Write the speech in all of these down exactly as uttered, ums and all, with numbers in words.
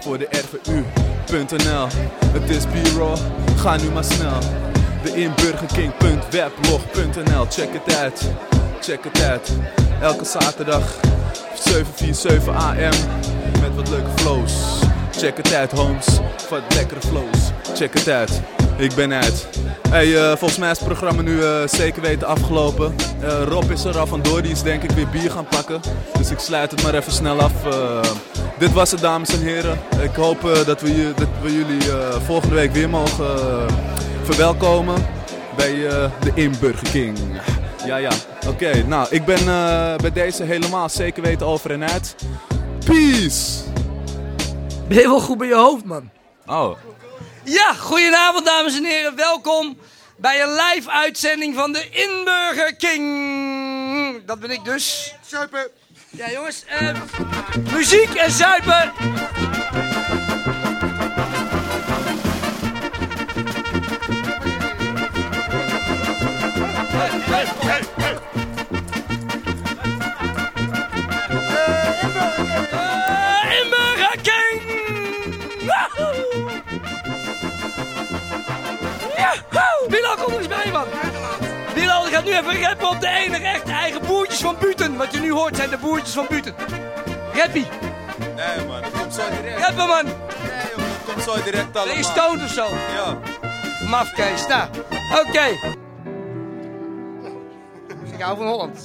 voor de R V U punt N L. Het is B-roll, ga nu maar snel. De inburgerking punt weblog punt N L. Check het uit, check het uit. Elke zaterdag zeven vier zeven A M met wat leuke flows. Check het uit, homes, wat lekkere flows. Check het uit, ik ben uit. Hey, uh, volgens mij is het programma nu uh, zeker weten afgelopen. Uh, Rob is er al vandoor, die is denk ik weer bier gaan pakken. Dus ik sluit het maar even snel af. Uh, dit was het, dames en heren. Ik hoop uh, dat, we, dat we jullie uh, volgende week weer mogen uh, verwelkomen bij uh, de Inburgerking. Ja, ja. Oké, okay, nou, ik ben uh, bij deze helemaal zeker weten over en uit. Peace! Ben je wel goed bij je hoofd, man? Oh. Ja, goedenavond dames en heren. Welkom bij een live uitzending van de Inburgerking. Dat ben ik dus. Zuipen. Ja jongens, uh, muziek en zuipen. Hey, hey, hey, hey. Uh, Inburgerking. Bilal, kom er eens bij, man. Bilal, die gaat nu even rappen op de enige echte eigen boertjes van Buten. Wat je nu hoort zijn de boertjes van Buten. Rappie. Nee, man, dat komt zo direct. Rappen, man. Nee, jongen, dat komt zo direct allemaal. Ben je stoned of zo? Ja. Mafkees, nou. Oké. Okay. Ik hou van Holland.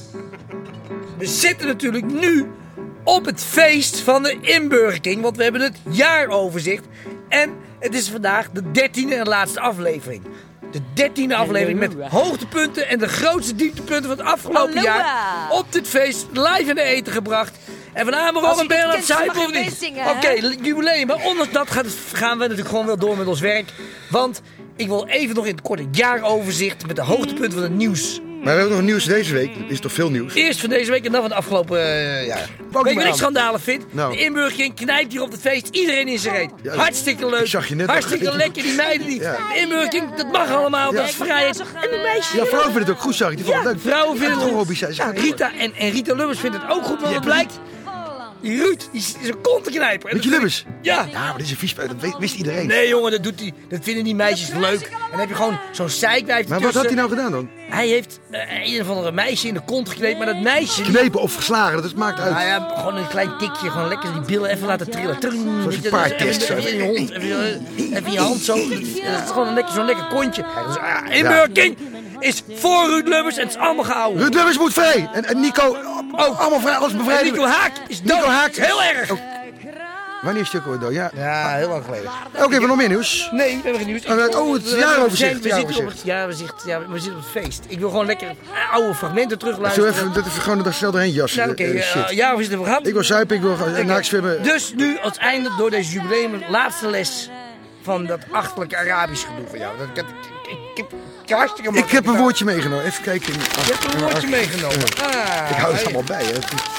We zitten natuurlijk nu op het feest van de Inburgerking, want we hebben het jaaroverzicht. En het is vandaag de dertiende en laatste aflevering. De dertiende aflevering met hoogtepunten en de grootste dieptepunten van het afgelopen Hallo. jaar op dit feest live in de eten gebracht. En vanavond Rob en Ben aan het zuipen of niet? Oké, okay, jubileum. Maar ondanks dat gaat het, gaan we natuurlijk gewoon wel door met ons werk. Want ik wil even nog in het korte jaaroverzicht met de hoogtepunten van het nieuws. Maar we hebben nog nieuws deze week. Er is toch veel nieuws? Eerst van deze week en dan van het afgelopen uh, jaar. Weet je wat ik schandalen vind? Nou. De Inburgerking knijpt hier op het feest iedereen in zijn reet. Ja, hartstikke leuk, zag je net hartstikke nog. lekker, die meiden die. Ja. De Inburgerking, dat mag allemaal, Ja. dat is vrijheid. En de meisjes. Ja, vrouwen vinden het ook goed, zag ik. Die vonden Ja, het leuk. vrouwen vinden het Ja, goed. Robbie zei- Ja, zei- Rita en, en Rita Lubbers vindt het ook goed, want het blijkt. Die Ruud, die is is een kontenknijper. En Weet je dat Lubbers? vind ik- Ja. Ja, maar dit is een vies. Dat weet- wist iedereen. Nee jongen, dat, doet die, dat vinden die meisjes leuk. En dan heb je gewoon zo'n zeikwijf Maar wat had hij nou gedaan dan? Hij heeft uh, een of andere meisje in de kont geknepen, maar dat meisje... die- Knepen of geslagen, dat maakt uit. Nou ja, gewoon een klein tikje, gewoon lekker die billen even laten trillen. Tring, Zoals weet je, een paardtest, Even, zo. even in je hond, even, uh, even in je hand zo. Dat is gewoon een lekker, zo'n lekker kontje. Dus, uh, Inburgerking is voor Ruud Lubbers en het is allemaal gehouden. Ruud Lubbers moet vrij. En, en Nico, oh, allemaal vrij, alles En bevrijding. Nico Haak is dood. Nico Haak. Heel erg. Oh. Wanneer is het ook dood? Ja. Ja, heel lang geleden. Oké, okay, nog meer nieuws. Nee, we hebben geen nieuws. Oh, het- oh, het We- we- jaaroverzicht, We, zitten op jaaroverzicht. het jaaroverzicht. Ja, we zitten op het feest. Ik wil gewoon lekker oude fragmenten Zo terugluisteren. even, dat even gewoon dat snel doorheen jassen. Nou, oké, eh, okay, shit. uh, jaaroverzicht hebben we gehad. Ik wil zuipen, ik wil uh, naakzwemmen. Dus nu als einde door deze jubileum laatste les van dat achterlijke Arabisch gedoe van jou. Dat, ik, ik, ik, ik, ik, hartstikke Ik makkelijk heb een gedaan. woordje meegenomen. Even kijken. Je hebt een woordje meegenomen. Ah, Ik hou het ja. allemaal bij. Hè.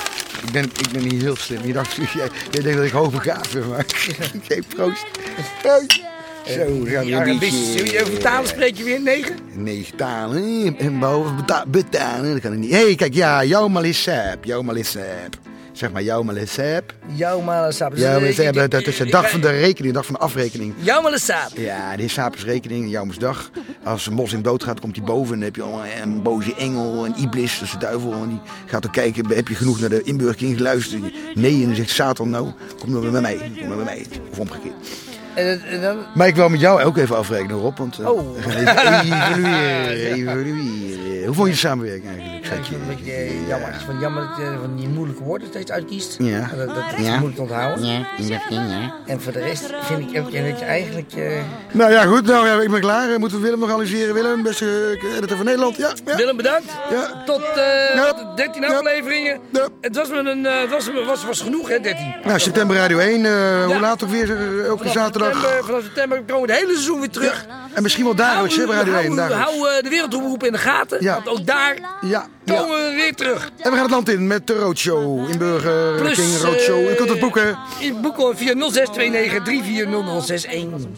Ik ben, ik ben niet heel slim. Je dacht, jij, jij denkt dat ik hoogbegaafd ben, maar oké, proost. Proost. Zo, dan gaan we een Arabisch. beetje... Over talen spreek je weer negen? Negen talen. En boven beta- betalen, dat kan ik niet. Hé, hey, kijk, ja, jouw malissab. Jouw malissab. Zeg maar, jouw malissab. Jouw malesap. Jouw malissab, dat is de dag van de rekening, de dag van de afrekening. Jouw malesap. Ja, de Sappersrekening, Jouwmsdag. Als een moslim doodgaat, komt hij boven. Dan heb je allemaal een boze engel, een iblis, dat is de duivel. En die gaat dan kijken, heb je genoeg naar de Inburgerking geluisterd? Nee, en dan zegt Satan, nou, kom dan bij mij. Kom dan bij mij. Of omgekeerd. En, en dan... Maar ik wil met jou ook even afrekenen, Rob. Want uh, Oh. we gaan even evalueren, evalueren. Hoe vond je de samenwerking eigenlijk? Ja, ik vind het een beetje eh, jammer. Het is van jammer dat je van die moeilijke woorden steeds uitkiest. Ja. Dat, dat is Ja. moeilijk te onthouden. Ja, Inburgerking, ja. En voor de rest vind ik ook ja, dat je eigenlijk... Uh... Nou ja, goed. Nou, ja, ik ben klaar. Moeten we Willem nog analyseren? Willem, beste uh, editor van Nederland. Ja, ja. Willem, bedankt. Ja. Tot uh, Ja. de dertien Ja. afleveringen. Ja. Het was, me een, uh, het was, was, was genoeg, hè, dertien. Nou, september Radio één. Uh, Hoe laat ook weer? Uh, elke Vanaf zaterdag. September, vanaf september komen we het hele seizoen weer terug. En misschien wel dagelijks, hè, bij Radio één. hou, Dagelijks. hou uh, de wereldomroep in de gaten. Ja. Want ook daar Ja, komen ja. we weer terug. En we gaan het land in met de Roadshow. Inburger, Plus, King Roadshow. eh, Je kunt het boeken In boeken via nul zes twee negen drie vier nul nul zes een.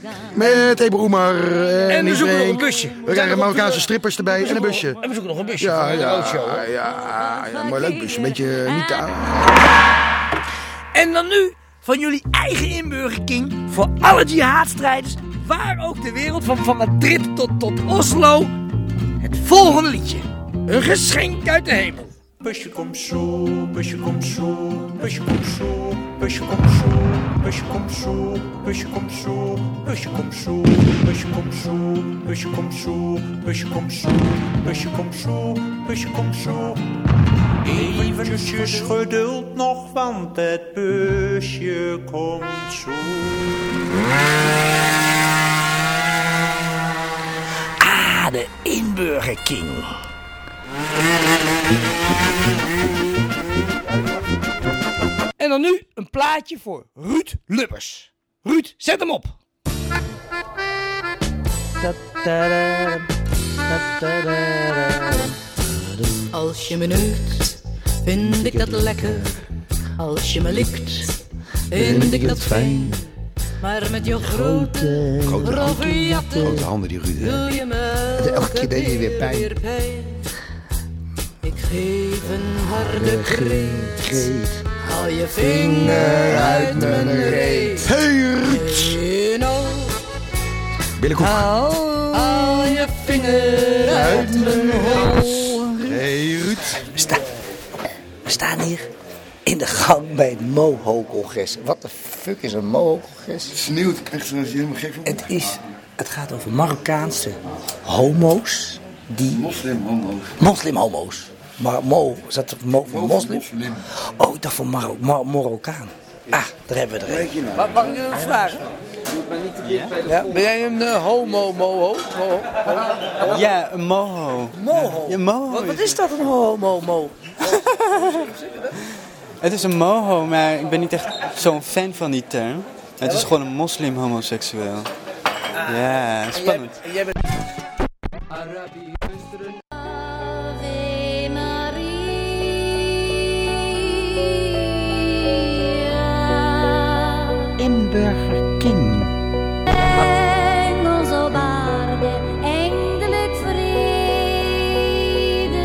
met Ebru Oemar. En, En we zoeken nog een Frank. busje. We krijgen Marokkaanse strippers erbij en een busje. En we zoeken nog een busje Ja, voor de ja, Roadshow. ja, ja, ja, maar leuk busje. Een beetje niet aan. En dan nu van jullie eigen inburgerking voor alle jihadstrijders, waar ook ter wereld, van, van Madrid tot, tot Oslo, het volgende liedje. Een geschenk uit de hemel. Busje komt zo, busje komt zo, busje komt zo, busje komt zo, busje komt zo, busje komt zo, busje komt zo, busje komt zo, busje komt zo, busje komt zo, busje komt zo, busje komt zo. Eventjes geduld nog, want het busje komt zo. Ah, de inburgerking. En dan nu een plaatje voor Ruud Lubbers. Ruud, zet hem op. Als je me neukt, vind ik dat lekker. Als je me likt, vind ik dat fijn. Maar met je grote, Grote rabiate Grote handen die Ruud, hè? doe je me Elke keer deed je weer pijn. weer pijn. Ik geef een harde kreet. Haal je vinger uit mijn reet. Hey Ruud! You know, Billenkoek. haal, haal je vinger uit mijn hol. Hey Ruud! We, sta- we staan hier in de gang bij het Moho-congres. Wat de fuck is een Moho-congres? Sneeuwt, echt zoals je helemaal gek van. Het, is, het gaat over Marokkaanse homo's die... Moslimhomo's. Moslimhomo's. Maar Mo, is dat mo, voor Mo- moslim? moslim. Oh, ik dacht voor Maro, Mar- Marokkaan. Ah, daar hebben we er een. nou. Mag, mag ik u wat vragen? Ja, ben jij een uh, homo, moho? Moho? Ja, een moho. Moho? Ja, moho. Wat, wat is dat, een homo, mo? Het is een moho, maar ik ben niet echt zo'n fan van die term. Het is gewoon een moslim-homoseksueel. Ja, spannend. En jij bent... Ave Maria. Inburgerking. Engels op aarde, eindelijk vrede.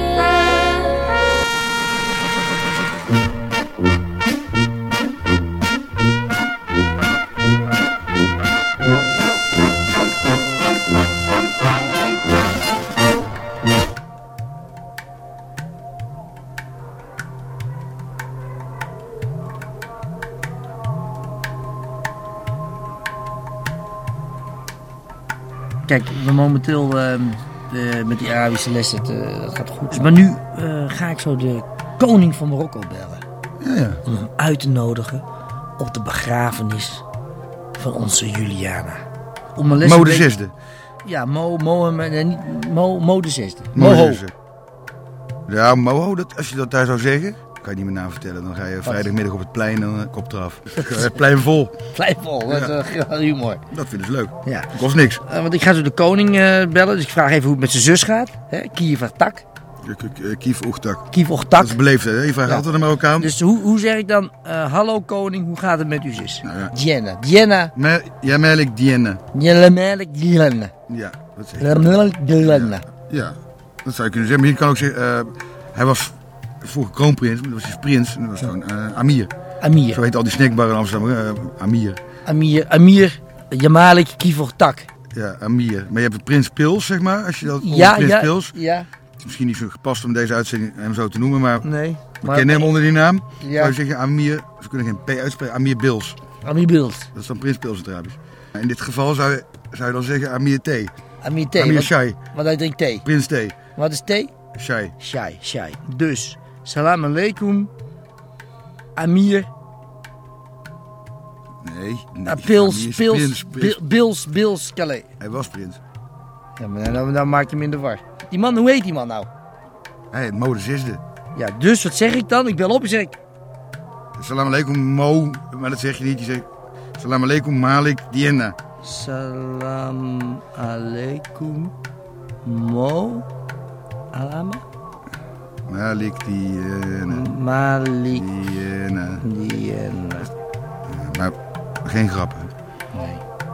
Kijk, we momenteel uh, uh, met die Arabische lessen, het, uh, dat gaat goed. Maar nu uh, ga ik zo de koning van Marokko bellen. Ja, ja. Om hem uit te nodigen op de begrafenis van onze Juliana. Om een les Mo een de beetje- zesde. Ja, Mo, Mo, nee, niet, Mo, Mo de zesde. Mo de Moho. zesde. Ja, Moho, dat, als je dat daar zou zeggen, kan je niet meer naam vertellen. Dan ga je vrijdagmiddag op het plein en dan kop eraf. Het plein vol. Vlijfvol, dat is uh, humor. Dat vinden ze leuk. Ja. Kost niks. Uh, want ik ga zo de koning uh, bellen, dus ik vraag even hoe het met zijn zus gaat. Hè? Kiev Tak. Kief Oegtak. Kief Dat Tak. is beleefdheid, hè? Je vraagt Ja. altijd een Marokkaan. Dus hoe, hoe zeg ik dan, uh, hallo koning, hoe gaat het met uw zus? Nou ja. Diana. Diana. Me- Ja, Melik Dienne. Jelemelik Diana. Ja, dat zeg je. Jelemelik Diana. Ja, dat zou je kunnen zeggen. Maar je kan ook zeggen, uh, hij was vroeger kroonprins, maar dat was dus prins. En dat was gewoon uh, Amir. Amir. Zo heet al die snackbar in Amsterdam, uh, Amir. Amir. Amir. Jamalik Kief Tak. Ja, Amir. Maar je hebt Prins Pils, zeg maar. Als je dat Ja, Prins ja. Pils. Ja. Het is misschien niet zo gepast om deze uitzending hem zo te noemen, maar Nee. we kennen hem onder die naam. Ja. Zou je zeggen Amir, ze kunnen geen P uitspreken, Amir Bils. Amir Bild. Dat is dan Prins Pils in het Arabisch. In dit geval zou je, zou je dan zeggen Amir T. Amir thee. Amir want- Shai. Want hij drinkt thee. Prins T. Wat is thee? Shai. Shai. Shai. Dus, salam alaikum. Amir. Nee. nee Uh, pils. Amir is Pils. Prins, prins. Bil- Bils. Bils. Calais. Hij was prins. Ja, maar dan, dan maak je hem in de war. Die man, hoe heet die man nou? Hij het Mo de zesde. Ja, dus wat zeg ik dan? Ik bel op en zeg ik... Salam alaikum Mo, maar dat zeg je niet. Je zegt Salam alaikum Malik Dienne. Salam alaikum. Mo. Alama. Malik Dienne. Malik. Dienne. Dienne. Maar geen grappen. Nee.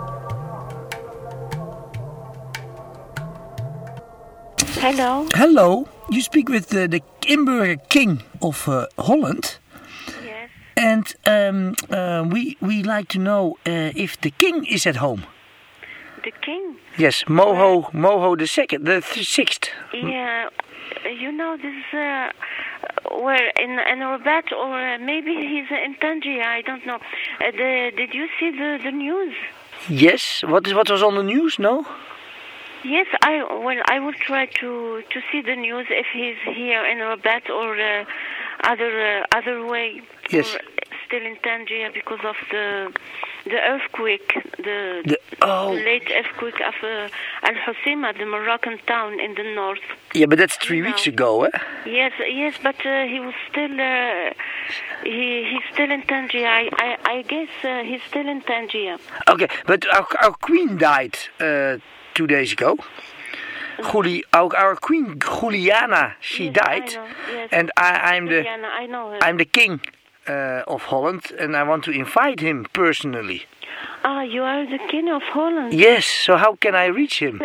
Hello. Hello, you speak with uh, the Inburger King of uh, Holland. Yes. and um, uh, we we like to know uh, if the king is at home. The king? Yes, Moho Moho the second, the th- sixth. Yeah, you know this. Uh, where in in Rabat or uh, maybe he's in Tangier. I don't know. Uh, the, did you see the, the news? Yes. What is what was on the news? No. Yes, I well I will try to to see the news if he's here in Rabat or uh, other uh, other way. Yes. Or still in Tangier because of the the earthquake, the, The- oh. the late earthquake of uh, Al Hoceima, the Moroccan town in the north. Yeah, but that's three No. weeks ago, eh? Yes, yes, but uh, he was still uh, he he's still in Tangier. I I, I guess uh, he's still in Tangier. Okay, but our, our queen died uh, two days ago. Juli, our, our queen Juliana, she Yes, died, I know, yes. and I, I'm the Diana, I know her. I'm the king uh, of Holland, and I want to invite him personally. Ah, you are the king of Holland. Yes. So how can I reach him?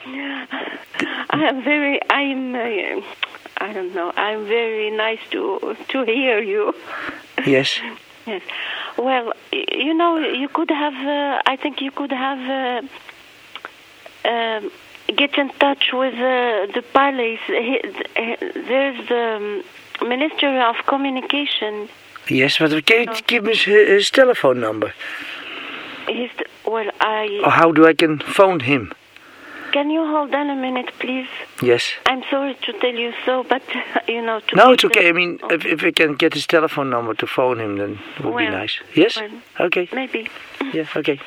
I am very. I'm. Uh, I don't know. I'm very nice to to hear you. Yes. Yes. Well, y- you know, you could have. Uh, I think you could have. Uh, um get in touch with uh, the palace. He, he, there's the um, Ministry of Communication. Yes, but can you give me his, his telephone number? He's the, well, I. Or how do I can phone him? Can you hold on a minute, please? Yes. I'm sorry to tell you so, but you know. To No, keep it's okay. the- I mean, if if I can get his telephone number to phone him, then it would be Well, nice. Yes. well, Okay. Maybe. Yeah. Okay.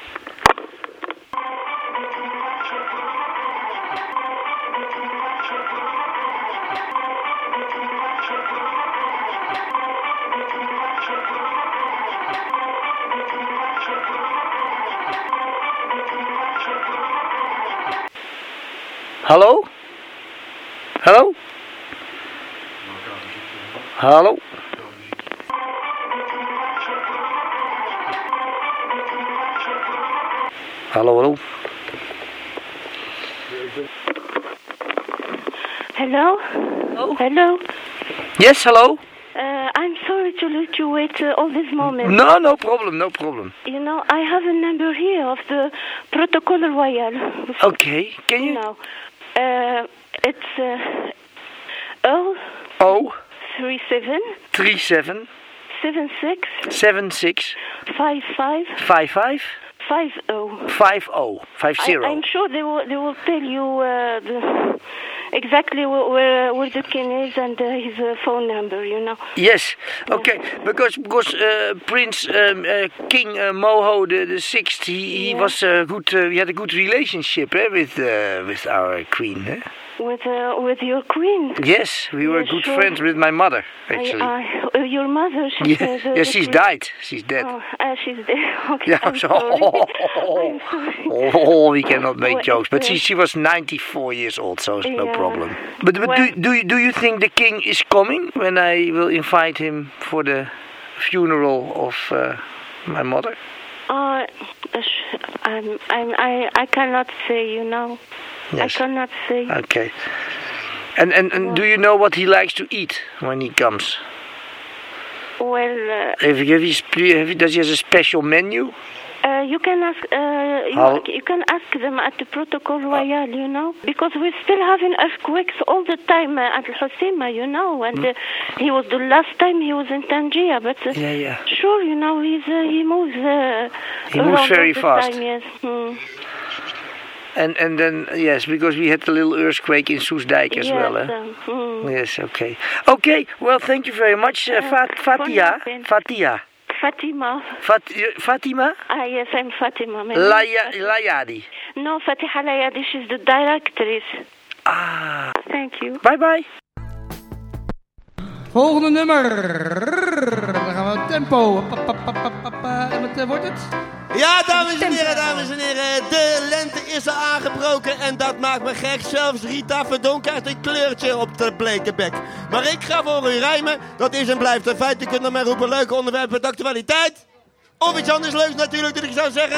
Hallo? Hallo? Hallo? Hallo, hallo. Hello? Hello? Hello? Yes, hello? Uh, I'm sorry to let you wait uh, all this moment. No, no problem, no problem. You know, I have a number here of the Protocol Royal. Okay, can you... No. Uh, it's uh, oh Oh, three seven three seven seven six seven six five five five five five oh. five oh five I, zero. I'm sure they will they will tell you uh, the, exactly where, where where the king is and uh, his uh, phone number. You know. Yes, okay, because because uh, Prince um, uh, King uh, Moho the, the sixth, he, he Yeah. was uh, good. Uh, we had a good relationship eh, with uh, with our queen. Eh? With uh, with your queen. Yes, we were Yeah, good sure. friends with my mother actually. I, I, uh, your mother. She, yeah, uh, the, yeah, the she's queen. died. She's dead. Oh, uh, she's dead. Okay, Yeah, I'm so sorry. oh, I'm sorry. oh, we cannot make Well, jokes. But she uh, she was ninety-four years old, so it's no Yeah. problem. But but Well- do do you- do you think the king is coming when I will invite him for the funeral of uh, my mother? Uh, sh- I'm, I'm, I, I cannot say, you know. I Yes. cannot say. Okay. And and, and do you know what he likes to eat when he comes? Well, uh, Have you, have you, sp- have you, does he has a special menu? uh, you can ask. Uh, you, How- you can ask them at the Protocol Royal, you know, because we're still having earthquakes all the time uh, at Hoceima, you know. And uh, he was the last time he was in Tangier, but uh, Yeah, yeah. sure, you know, he's uh, he moves. Uh, He moves around very all the fast. Time, yes. Hmm. And and then yes, because we had the little earthquake in Soesdijk as yes, well. Eh? um, hmm. Yes, okay. Okay, well, thank you very much, uh, Fat, Fatia. nothing. Fatia. Fatima. Fat, uh, Fatima? Ah, yes, I'm Fatima. My name is Laya, Fatima. Layadi. No, Fatiha Layadi, she's the directress. Ah, Thank you. bye bye. Volgende nummer. Dan gaan we tempo. Pa, pa, pa, pa, pa, pa. En wat eh, wordt het? Ja, dames en heren, dames en heren, de lente is er aangebroken en dat maakt me gek. Zelfs Rita Verdonk krijgt een kleurtje op de bleke bek. Maar ik ga voor u rijmen, dat is en blijft een feit. U kunt naar mij roepen, leuke onderwerpen met actualiteit. Of iets anders leuks natuurlijk, dus ik zou zeggen,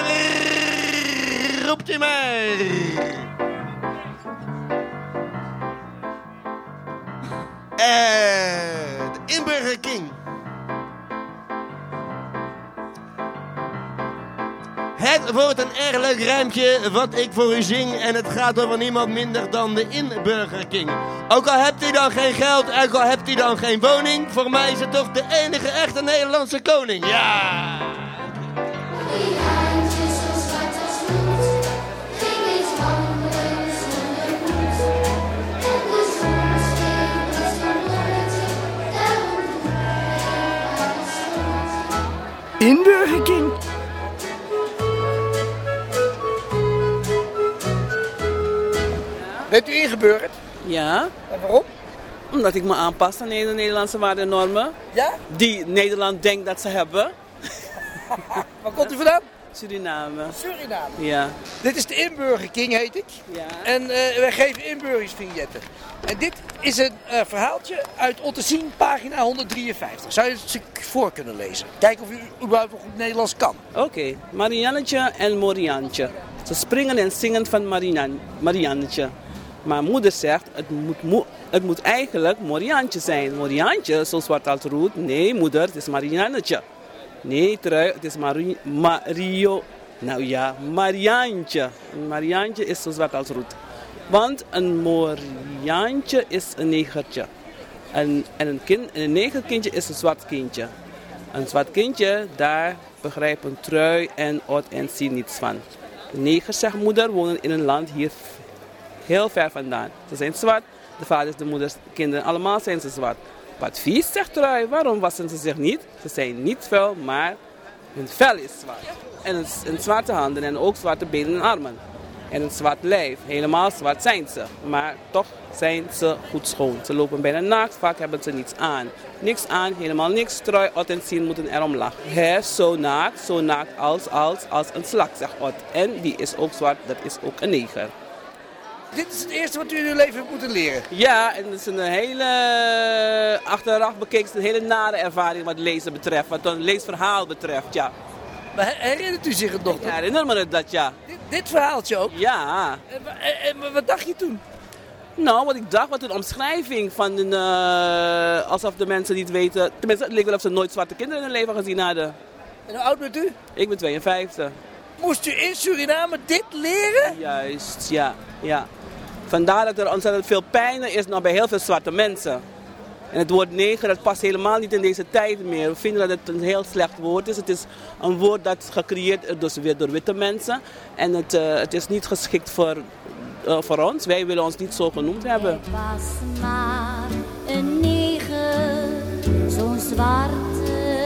roept u mij. En de Inburger King. Het wordt een erg leuk rijmpje wat ik voor u zing. En het gaat over niemand minder dan de Inburger King. Ook al hebt u dan geen geld, ook al hebt u dan geen woning. Voor mij is het toch de enige echte Nederlandse koning. Ja! Inburger King. Bent u ingeburgerd? Ja. En waarom? Omdat ik me aanpas aan de Nederlandse waarden en normen. Ja? Die Nederland denkt dat ze hebben. Waar komt u vandaan? Suriname. Suriname. Ja. Dit is de Inburger King, heet ik. Ja. En uh, wij geven inburgeringsvignetten. En dit is een uh, verhaaltje uit Ottesien, pagina honderddrieënvijftig. Zou je het stuk voor kunnen lezen? Kijken of u überhaupt nog goed Nederlands kan. Oké. Okay. Mariannetje en Moriantje. Ze springen en zingen van Marian- Mariannetje. Maar moeder zegt, het moet, mo- het moet eigenlijk Moriantje zijn. Moriantje, zo zwart als roet. Nee, moeder, het is Mariannetje. Nee, trui, het is Marie, Mario. Nou ja, Mariantje. Een Mariantje is zo zwart als roet. Want een Moriantje is een negertje. En, en een, kind, een negerkindje is een zwart kindje. Een zwart kindje, daar begrijpt een trui en ot en zie niets van. De negers, zegt moeder, wonen in een land hier heel ver vandaan. Ze zijn zwart, de vaders, de moeders, de kinderen, allemaal zijn ze zwart. Wat vies, zegt trui, waarom wassen ze zich niet? Ze zijn niet vuil, maar hun vel is zwart. En een, een zwarte handen en ook zwarte benen en armen. En een zwart lijf, helemaal zwart zijn ze. Maar toch zijn ze goed schoon. Ze lopen bijna naakt, vaak hebben ze niets aan. Niks aan, helemaal niks, trui, ot en zien moeten erom lachen. Hij is zo naakt, zo naakt als, als, als een slak, zegt ot. En die is ook zwart, dat is ook een neger. Dit is het eerste wat u in uw leven hebt moeten leren. Ja, en het is een hele, achteraf bekeken, een hele nare ervaring wat lezen betreft, wat een leesverhaal betreft, ja. Maar herinnert u zich het nog? Ja, herinner me dat, ja. Dit, dit verhaaltje ook? Ja. En, en, en wat dacht je toen? Nou, wat ik dacht, wat een omschrijving van een, uh, alsof de mensen niet weten, tenminste het leek wel of ze nooit zwarte kinderen in hun leven gezien hadden. En hoe oud bent u? Ik ben tweeënvijftig. Moest u in Suriname dit leren? Juist, ja, ja. Vandaar dat er ontzettend veel pijn is nog bij heel veel zwarte mensen. En het woord neger, dat past helemaal niet in deze tijd meer. We vinden dat het een heel slecht woord is. Het is een woord dat gecreëerd is dus weer door witte mensen. En het, uh, het is niet geschikt voor, uh, voor ons. Wij willen ons niet zo genoemd hebben. Het was maar een neger, zo'n zwarte.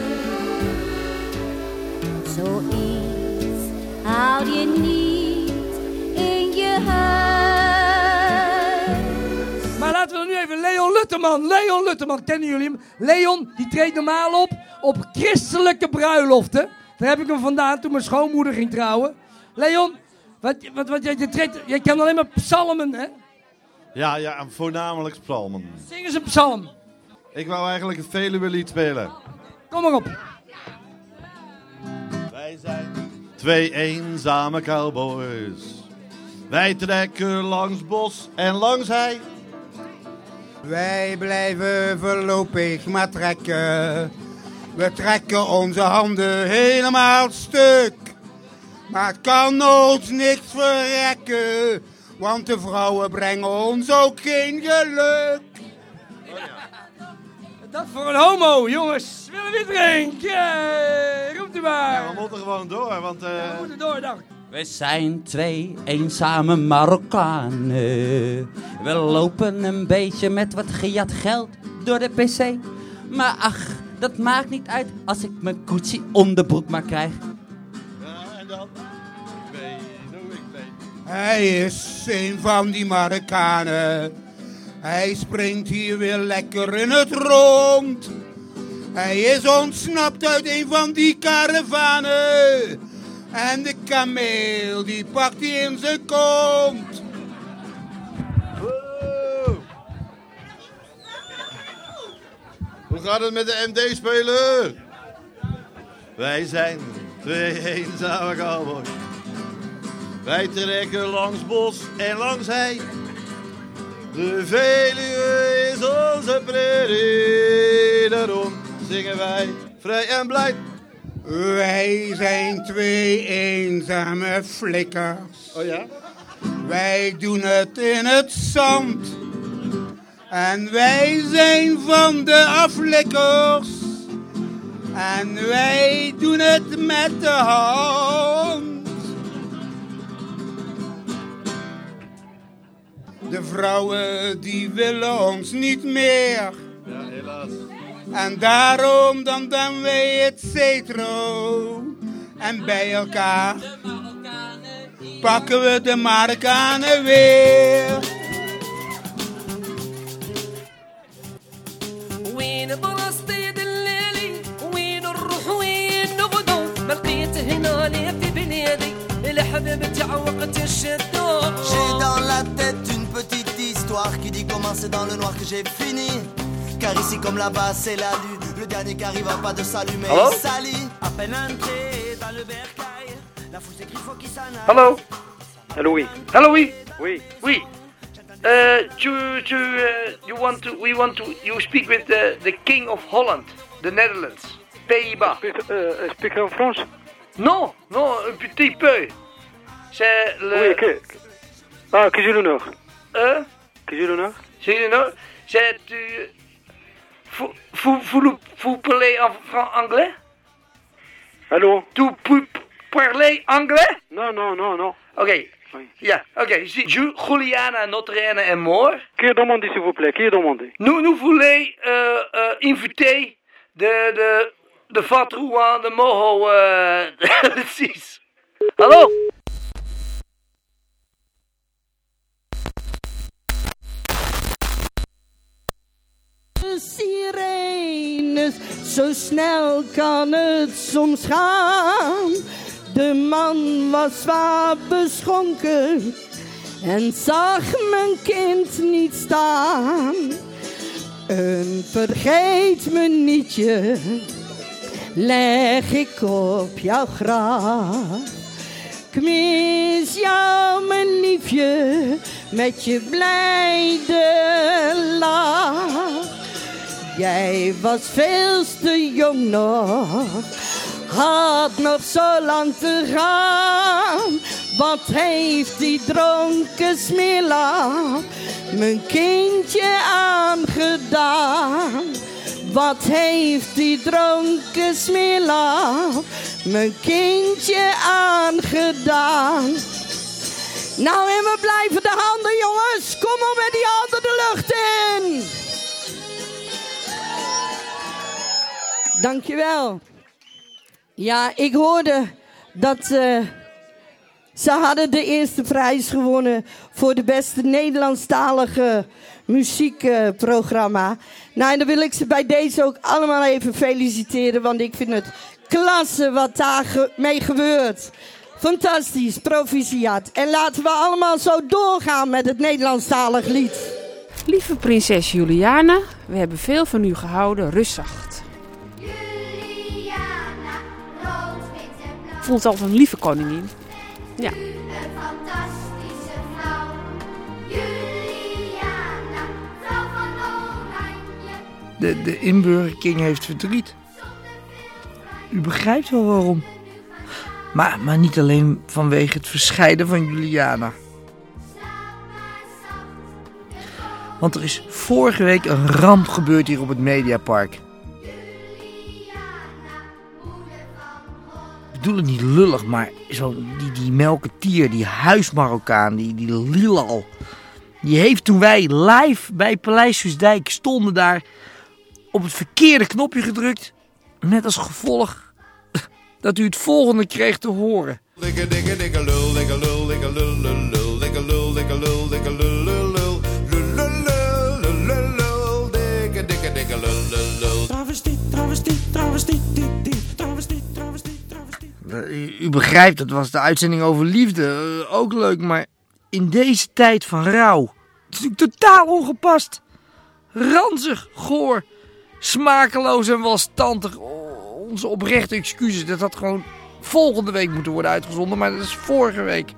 Zoiets hou je niet in je huis. Maar laten we nu even Leon Lutteman. Leon Lutteman, kennen jullie hem? Leon, die treedt normaal op op christelijke bruiloften. Daar heb ik hem vandaan toen mijn schoonmoeder ging trouwen. Leon, wat, wat, wat, je, je, treedt, je kan alleen maar psalmen, hè? Ja, ja, voornamelijk psalmen. Zing eens een psalm. Ik wou eigenlijk een Veluwe-lied spelen. Kom maar op. Wij zijn twee eenzame cowboys. Wij trekken langs bos en langs hei. Wij blijven voorlopig maar trekken. We trekken onze handen helemaal stuk. Maar het kan ons niks verrekken. Want de vrouwen brengen ons ook geen geluk. Dat voor een homo, jongens. Willen we drinken? Yeah. Roept u maar. Ja, we moeten gewoon door, want... Uh... Ja, we moeten door, dag. We zijn twee eenzame Marokkanen. We lopen een beetje met wat gejat geld door de pc. Maar ach, dat maakt niet uit als ik mijn Gucci onderbroek maar krijg. Ja, en dan? Ik weet hoe ik weet. Hij is een van die Marokkanen. Hij springt hier weer lekker in het rond. Hij is ontsnapt uit een van die karavanen. En de kameel, die pakt hij in zijn kont. Wow. Hoe gaat het met de M D-speler? Wij zijn twee eenzame cowboys. Wij trekken langs bos en langs hei. De Veluwe is onze prairie. Daarom zingen wij vrij en blij. Wij zijn twee eenzame flikkers. Oh ja? Wij doen het in het zand. En wij zijn van de aflikkers. En wij doen het met de hand. De vrouwen die willen ons niet meer. Ja, helaas. En daarom dan dan wij het cetro. En bij elkaar pakken we de Marokkanen weer. وين بلاصتي دلالي وين نروح وين نغدو ما لقيت هنا لي في بلادي الحباب تاع وقت الشدو. J'ai dans la tête une petite histoire qui dit comment c'est dans le noir que j'ai fini. Car ici comme là-bas c'est la lune. Le dernier qui arrive a pas de salut mais Hallo? il salit. À peine entré dans le bercail. La foule s'écrie faut qu'il s'en aille. Hallo? Hallo oui. Hallo oui? Oui. Oui. Uh, to, to, uh, you want to, we want to, you speak with the, the King of Holland, the Netherlands, Pays-Bas. Speak, uh, speak en Frans? Non, non, un petit peu. C'est le... Oui, que... Ah, que je le nord. Euh? Que je le nord? C'est le nord? C'est... Uh, vous, vous, vous, vous parlez en fran- anglais? Allô? Tu peux parler anglais? Non, non, non, non. Ok. Oui. Ja, oké. Okay. Je, Juliana, notre reine et moi. Qui est demandé, s'il vous plaît? Qui est demandé? Nous, nous voulons euh, euh, inviter de, de, de Fatrouan, de Moho, euh, de Cis. Hallo? Sirenes, zo snel kan het soms gaan. De man was zwaar beschonken en zag mijn kind niet staan. Een vergeet me nietje leg ik op jouw graf. Ik mis jou, mijn liefje, met je blijde lach. Jij was veel te jong nog, had nog zo lang te gaan. Wat heeft die dronken smeerlap mijn kindje aangedaan? Wat heeft die dronken smeerlap mijn kindje aangedaan? Nou, en we blijven de handen, jongens. Kom op met die handen de lucht in. Dankjewel. Ja, ik hoorde dat uh, ze hadden de eerste prijs gewonnen voor de beste Nederlandstalige muziekprogramma. Uh, nou, en dan wil ik ze bij deze ook allemaal even feliciteren, want ik vind het klasse wat daar ge- mee gebeurt. Fantastisch, proficiat. En laten we allemaal zo doorgaan met het Nederlandstalig lied. Lieve prinses Juliana, we hebben veel van u gehouden, rust zacht. Voelt als een lieve koningin. Ja. Een fantastische vrouw. Juliana, vrouw van Oranje. De, de inburgerking heeft verdriet. U begrijpt wel waarom. Maar, maar niet alleen vanwege het verscheiden van Juliana. Want er is vorige week een ramp gebeurd hier op het Mediapark. Ik bedoel het niet lullig, maar zo die, die melketier, die huismarokkaan, die, die Lilal. Die heeft toen wij live bij Paleis Soesdijk stonden daar op het verkeerde knopje gedrukt. Met als gevolg dat u het volgende kreeg te horen. Dikke dikke dikke lul, dikke lul, dikke lul, lul, lul, dikke lul, dikke lul, dikke lul, lul, lul, lul, lul, lul, lul, lul, dikke dikke dikke lul, lul, lul. Travestie, travestie, travestie, travestie, travestie, travestie. U, u begrijpt, dat was de uitzending over liefde. Uh, ook leuk, maar in deze tijd van rouw. Het is natuurlijk totaal ongepast. Ranzig, goor, smakeloos en welstandig. Oh, onze oprechte excuses. Dat had gewoon volgende week moeten worden uitgezonden, maar dat is vorige week.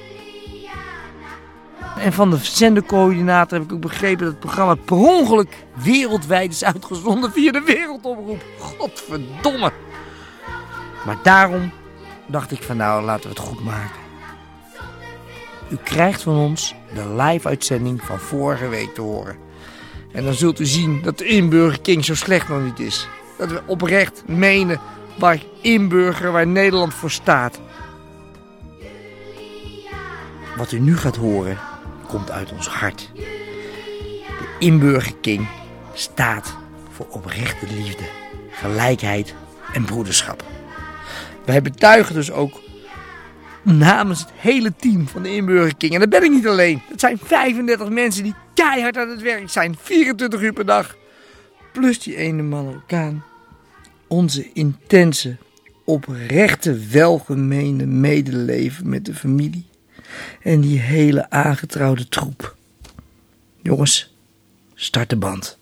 En van de zendercoördinator heb ik ook begrepen dat het programma per ongeluk wereldwijd is uitgezonden via de Wereldomroep. Godverdomme. Maar daarom dacht ik van nou, laten we het goed maken. U krijgt van ons de live-uitzending van vorige week te horen. En dan zult u zien dat de Inburger King zo slecht nog niet is. Dat we oprecht menen waar Inburger, waar Nederland voor staat. Wat u nu gaat horen, komt uit ons hart. De Inburger King staat voor oprechte liefde, gelijkheid en broederschap. Wij betuigen dus ook namens het hele team van de Inburger King. En dat ben ik niet alleen. Dat zijn vijfendertig mensen die keihard aan het werk zijn. vierentwintig uur per dag. Plus die ene Marokkaan. Onze intense, oprechte, welgemeende medeleven met de familie. En die hele aangetrouwde troep. Jongens, start de band.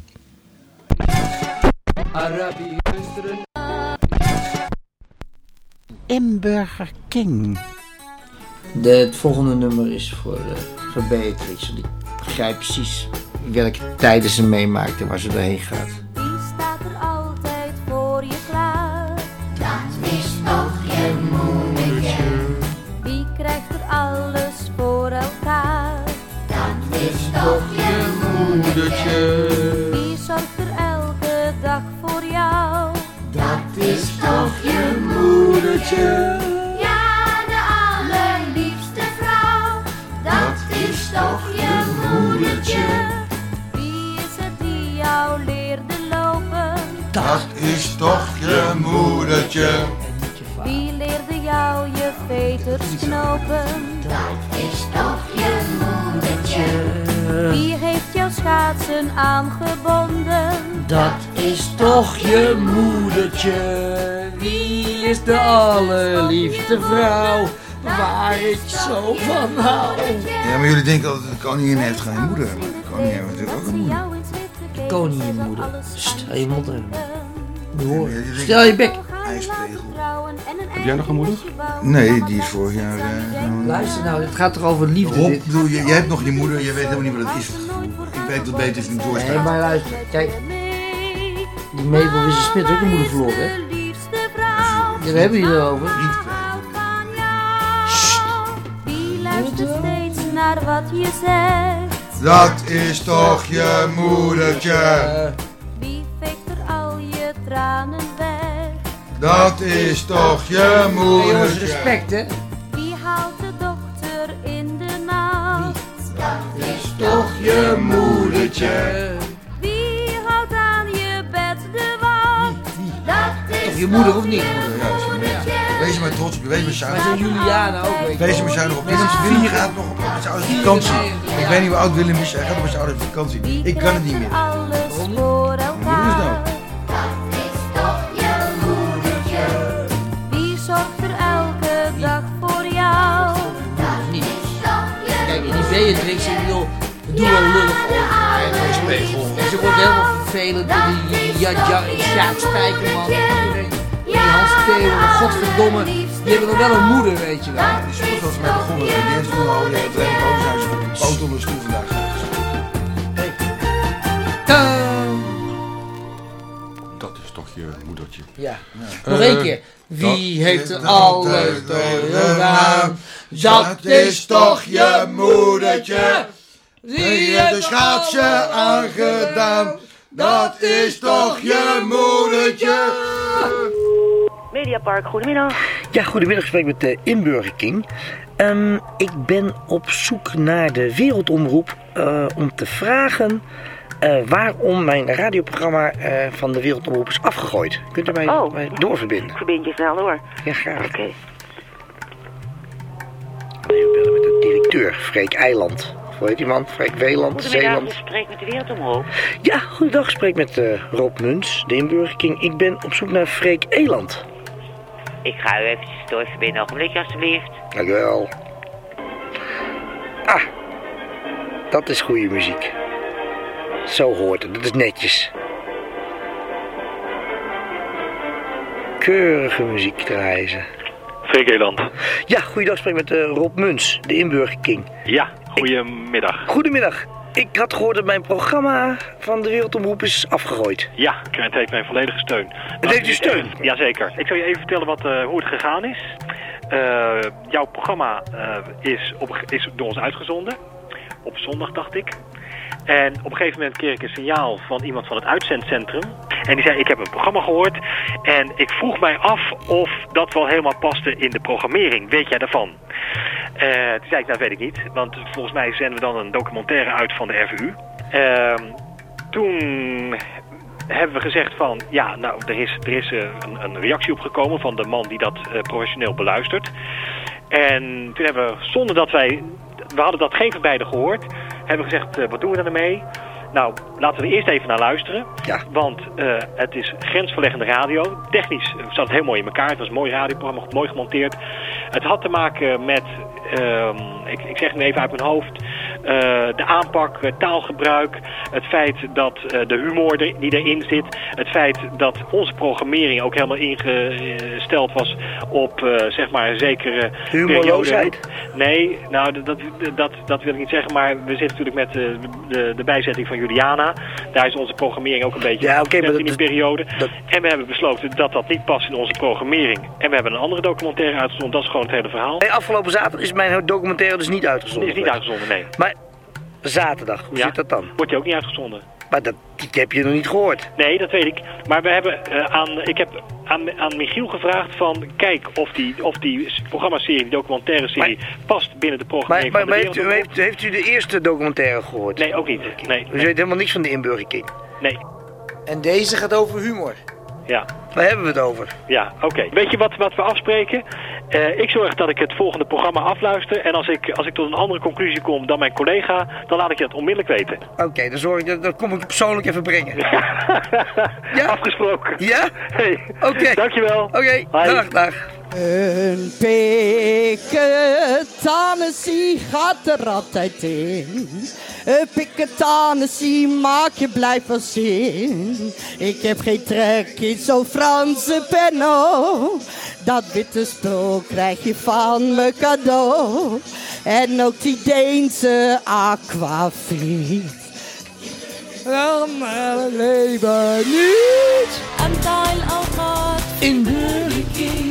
Inburger King. De, het volgende nummer is voor, uh, voor Beatrix. Ik begrijp precies welke tijden ze meemaakt en waar ze doorheen gaat. Wie staat er altijd voor je klaar? Dat is toch je moedertje. Wie krijgt er alles voor elkaar? Dat is toch je moedertje. Wie zorgt er elke dag voor jou? Dat is toch je moedertje. Ja, de allerliefste vrouw. Dat is toch je moedertje. Wie is het die jou leerde lopen? Dat is toch je moedertje. Wie leerde jou je veters knopen? Dat is toch je moedertje. Wie heeft jouw schaatsen aangebonden? Dat is toch je moedertje. Wie is de allerliefste vrouw waar ik zo van hou? Ja, maar jullie denken altijd dat de koningin heeft geen moeder. Maar de koningin heeft natuurlijk ook een moeder. De koninginmoeder. Sst, hou je mond erin. Stel je bek. IJspegel. Heb jij nog een moeder? Nee, die is vorig jaar... Uh, Luister nou, het gaat toch over liefde Rob, dit? bedoel, jij, jij hebt nog je moeder, jij weet helemaal niet wat het is. Het gevoel. Ik weet het beter als je niet doorstaat. Nee, maar luister, kijk. Die Mabel Wisser-Smit ook een moeder verloren, hè? Ja, we hebben hier erover. Wie luistert steeds naar wat je zegt? Dat is toch je moedertje. Wie veegt er al je tranen weg? Dat is toch je moedertje. Hey, jongens, respect, hè? Wie haalt de dokter in de nacht? Dat is toch je moedertje. Wie houdt aan je bed de wacht? Dat is Toch je moeder of niet? Ja, dat is je moeder. Wees maar trots op je, wees maar zuinig. Maar zijn Juliana ook, weet je Wees maar zuinig op. Willem, Willem gaat nog op zijn ouders op vakantie. Ik weet niet hoe oud Willem is, hij gaat op zijn ouders op vakantie. Ik kan het niet meer. alles voor elkaar? Hoe is nou? Dat is toch je moedertje. Wie zorgt er elke dag voor jou? Niet. Kijk, in die Beatrix, ik bedoel, we doen wel lullig over. Hij spiegel. Ze wordt helemaal vervelend door die Jadja, Sjaak Spijkerman. Die Hans Theo, godverdomme, die hebben nog wel een moeder, weet je wel. Ja, die is zoals mee begonnen. Die heeft toen al het hele koningshuis op een auto onder de stoel vandaag gezet. Dat is toch je moedertje. Ja. Nog één keer. Wie heeft er alles gedaan? Dat is toch je moedertje. Wie heeft de schaatsen aangedaan? Dat is toch je moedertje. Mediapark, goedemiddag. Ja, goedemiddag, ik spreek met de Inburger King. Um, ik ben op zoek naar de Wereldomroep uh, om te vragen uh, waarom mijn radioprogramma uh, van de Wereldomroep is afgegooid. Kunt u mij, oh. mij doorverbinden? Ik verbind je snel door. Ja, graag. Oké. Okay. Even bellen met de directeur, Freek Eiland. Hoe heet die man? Freek Weeland, Zeeland. Goedemiddag, ik spreek met de Wereldomroep. Ja, goedendag, ik spreek met uh, Rob Muns, de Inburger King. Ik ben op zoek naar Freek Eiland. Ik ga u eventjes doorverbinden, ogenblikje alstublieft. Dankjewel. Ah, dat is goede muziek. Zo hoort het, dat is netjes. Keurige muziek draaien ze. Freek Eiland. Ja, goeiedag, ik spreek met uh, Rob Muns, de Inburger King. Ja, goedemiddag. Ik, goedemiddag. Ik had gehoord dat mijn programma van de Wereldomroep is afgegooid. Ja, het heeft mijn volledige steun. Het heeft uw steun? Jazeker. Ik zal je even vertellen wat, uh, hoe het gegaan is. Uh, jouw programma uh, is, op, is door ons uitgezonden. Op zondag, dacht ik. En op een gegeven moment kreeg ik een signaal van iemand van het uitzendcentrum. En die zei, ik heb een programma gehoord. En ik vroeg mij af of dat wel helemaal paste in de programmering. Weet jij daarvan? Uh, toen zei ik, nou weet ik niet. Want volgens mij zenden we dan een documentaire uit van de R V U. Uh, toen hebben we gezegd van, ja, nou, er is, er is uh, een, een reactie opgekomen van de man die dat uh, professioneel beluistert. En toen hebben we, zonder dat wij, we hadden dat geen van beiden gehoord, hebben we gezegd, uh, wat doen we daarmee? Nou, laten we er eerst even naar luisteren. Ja. Want uh, het is grensverleggende radio. Technisch zat het heel mooi in elkaar. Het was een mooi radioprogramma, mooi gemonteerd. Het had te maken met, uh, ik, ik zeg het even uit mijn hoofd, uh, de aanpak, uh, taalgebruik. Het feit dat uh, de humor er, die erin zit. Het feit dat onze programmering ook helemaal ingesteld was op, uh, zeg maar, een zekere humorloosheid? Nee, nou, dat, dat, dat, dat wil ik niet zeggen. Maar we zitten natuurlijk met uh, de, de bijzetting van Juliana. Daar is onze programmering ook een beetje ja, okay, in dat, die dat, periode. Dat... En we hebben besloten dat dat niet past in onze programmering. En we hebben een andere documentaire uitgezonden. Dat is gewoon het hele verhaal. Nee, afgelopen zaterdag is mijn documentaire dus niet uitgezonden. Die is niet uitgezonden, nee. Maar zaterdag, hoe ja, zit dat dan? Wordt die ook niet uitgezonden. Maar dat, dat heb je nog niet gehoord. Nee, dat weet ik. Maar we hebben uh, aan, ik heb aan, aan Michiel gevraagd van, kijk of die, of die programmaserie, die documentaire serie, maar, past binnen de programmering maar, maar, van de maar heeft, u, heeft, heeft u de eerste documentaire gehoord? Nee, ook niet. Nee, u nee. weet helemaal niks van de Inburger King? Nee. En deze gaat over humor? Ja. Waar hebben we het over? Ja, oké. Okay. Weet je wat, wat we afspreken? Uh, ik zorg dat ik het volgende programma afluister. En als ik, als ik tot een andere conclusie kom dan mijn collega, dan laat ik je dat onmiddellijk weten. Oké, okay, dan zorg ik dat, dat kom ik persoonlijk even brengen. Ja? Afgesproken. Ja? Hey. Oké. Okay. Dankjewel. Oké, okay. dag, dag. Een piketanessie gaat er altijd in. Een piketanessie maak je blij van zin. Ik heb geen trek in zo'n Franse penno. Dat witte spul krijg je van me cadeau. En ook die Deense aquavit. Dan mijn leven niet. In Burger King.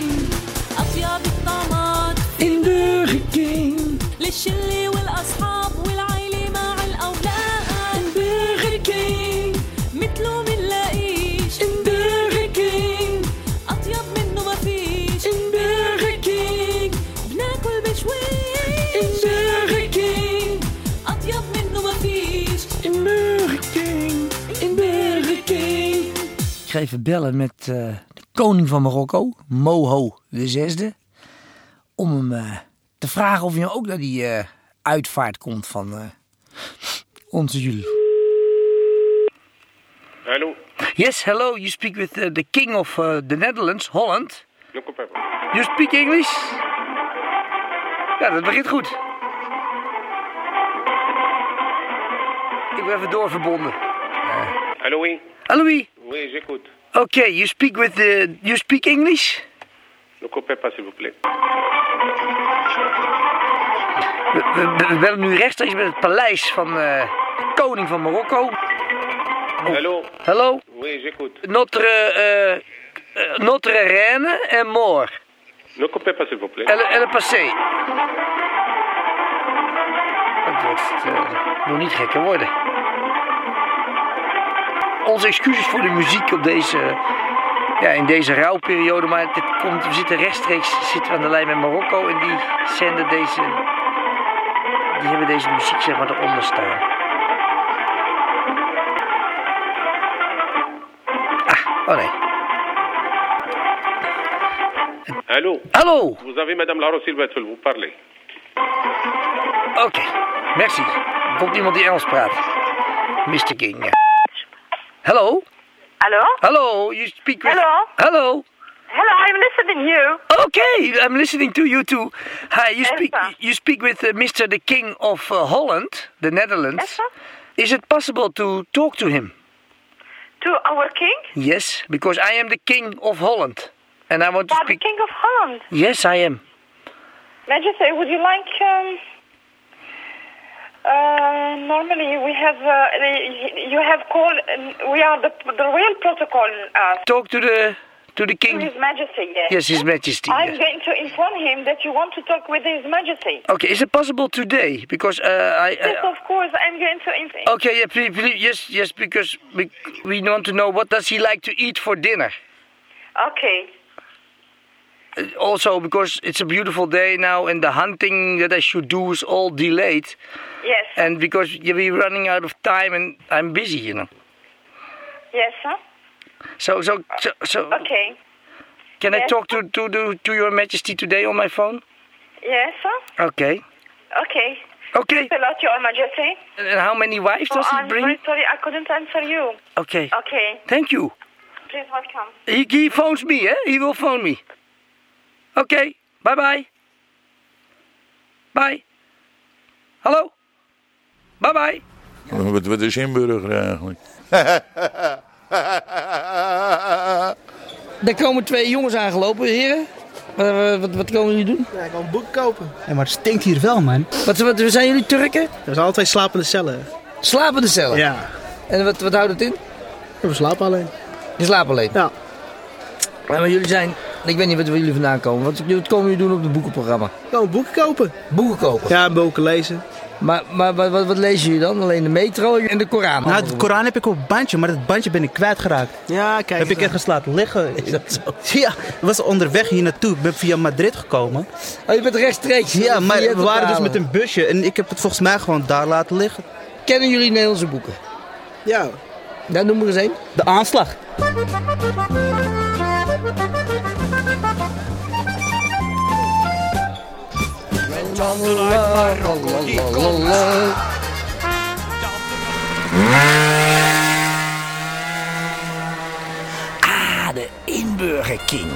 In Burger King. للشلة والأصحاب والعيلة مع الأولاد. In Burger King. مثله منلاقيش. In Burger King. أطيب منه ما فيش. In Burger King. بناكل بشويش. In Burger King. أطيب منه ما فيش. In Burger King. In Burger King. Ik ga even bellen met uh, de koning van Marokko, Moho de zesde. Om hem uh, te vragen of hij nou ook naar die uh, uitvaart komt van uh, onze jullie. Hallo. Yes, hello. You speak with uh, the king of uh, the Netherlands, Holland. Loco Pepper. You speak English? Ja, dat begint goed. Ik ben even doorverbonden. Uh. Hallo, oui. Hallo, oui. Oui, j'écoute. Okay, you speak with the... You speak English? Ne coupez pas, s'il vous plaît. We, we, we bellen nu rechtstreeks met het paleis van uh, de koning van Marokko. Oh. Hallo. Hallo. Oui, j'écoute. Notre, uh, uh, notre reine est mort. Ne coupez pas, s'il vous plaît. Elle, elle est passée. Het wordt uh, nog niet gekker worden. Onze excuses voor de muziek op deze, ja, in deze rouwperiode, maar dit komt, we zitten rechtstreeks zitten we aan de lijn met Marokko en die zenden deze, die hebben deze muziek zeg maar eronder staan. Ah, oh nee. Hallo. Hallo. Vous avez Madame Laura Silva wil vous parler. Oké, okay. Merci. Er komt iemand die Engels praat. mister King. Ja. Hello? Hello? Hello, you speak with... Hello? Hello? Hello, I'm listening you. Okay, I'm listening to you too. Hi, you speak you speak with uh, Mister the King of uh, Holland, the Netherlands. Yes, sir? Is it possible to talk to him? To our king? Yes, because I am the King of Holland. And I want to but speak... the King of Holland? Yes, I am. May I just say, would you like... Um... Uh, normally we have, uh, you have called, we are the, the royal protocol us. Talk to the to the king. To His Majesty, yes. Yes, His Majesty. I'm Yes. going to inform him that you want to talk with His Majesty. Okay, is it possible today? Because uh, I. Uh, Yes, of course, I'm going to inform. Okay, yeah, please, please, yes, yes, because we we want to know what does he like to eat for dinner. Okay. Uh, Also, because it's a beautiful day now, and the hunting that I should do is all delayed. Yes. And because we're running out of time, and I'm busy, you know. Yes, sir. So, so, so, so Okay. can I Yes. talk to to to to Your Majesty today on my phone? Yes, sir. Okay. Okay. Okay. Thanks a lot, Your Majesty. And how many wives does oh, he I'm bring? very sorry, I couldn't answer you. Okay. Okay. Thank you. Please welcome. He, he phones me, eh? He will phone me. Okay. Bye bye. Bye. Hallo. Bye bye. Wat, wat is inburger eigenlijk? Daar komen twee jongens aangelopen, heren. Wat, wat, wat komen jullie doen? Ja, ik wil een boek kopen. Ja, maar het stinkt hier wel, man. Wat, wat zijn jullie Turken? Er zijn altijd slapende cellen. Slapende cellen? Ja. En wat, wat houdt het in? We slapen alleen. Je slaapt alleen? Ja. Ja, maar jullie zijn... Ik weet niet wat waar jullie vandaan komen. Wat, wat komen jullie doen op het boekenprogramma? Gewoon boeken kopen. Boeken kopen? Ja, boeken lezen. Maar, maar wat, wat, wat lezen jullie dan? Alleen de metro en de Koran? Nou, de Koran heb ik op het bandje, maar dat bandje ben ik kwijtgeraakt. Ja, kijk. Heb ik echt geslaten liggen. Is dat zo? Ja, ik was onderweg hier naartoe. Ik ben via Madrid gekomen. Oh, je bent rechtstreeks? Ja, maar we waren dus met een busje en ik heb het volgens mij gewoon daar laten liggen. Kennen jullie Nederlandse boeken? Ja. Ja, noem maar eens één. De Aanslag. Ah, de Inburger King.